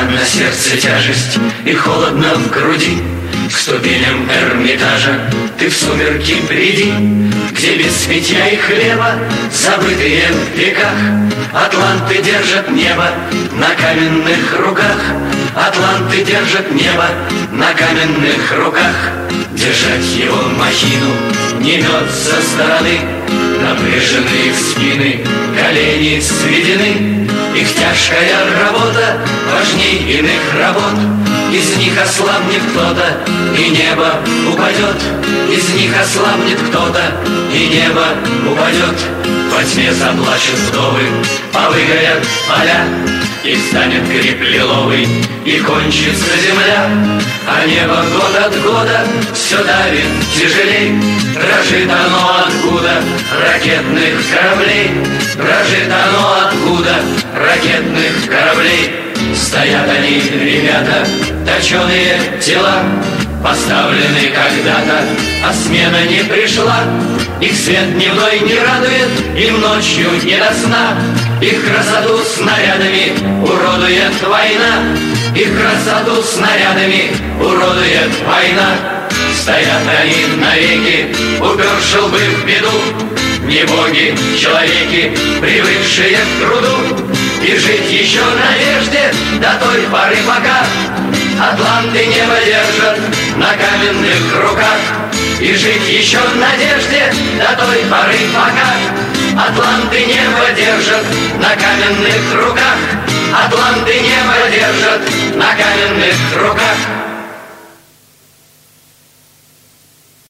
На сердце тяжесть и холодно в груди. К ступеням Эрмитажа ты в сумерки приди, где без питья и хлеба, забытые в веках, атланты держат небо на каменных руках. Атланты держат небо на каменных руках. Держать его махину не мед со стороны. Напряженные спины, колени сведены. Их тяжкая работа важней иных работ. Из них ослабнет кто-то, и небо упадет. Из них ослабнет кто-то, и небо упадет. Во тьме заплачут вдовы, повыгорят поля, и станет гриб лиловый, и кончится земля. А небо год от года все давит тяжелей. Дрожит оно откуда? Ракетных кораблей. Дрожит оно откуда? Ракетных кораблей. Стоят они, ребята, точеные тела, поставлены когда-то, а смена не пришла. Их свет дневной не радует, им ночью не до сна. Их красоту снарядами уродует война. Их красоту снарядами уродует война. Стоят они навеки, уперши лбы в беду. Не боги, человеки, привыкшие к труду. И жить еще в надежде до той поры, пока атланты небо держат на каменных руках. И жить еще в надежде до той поры, пока атланты небо держат на каменных руках. Атланты небо держат на каменных руках.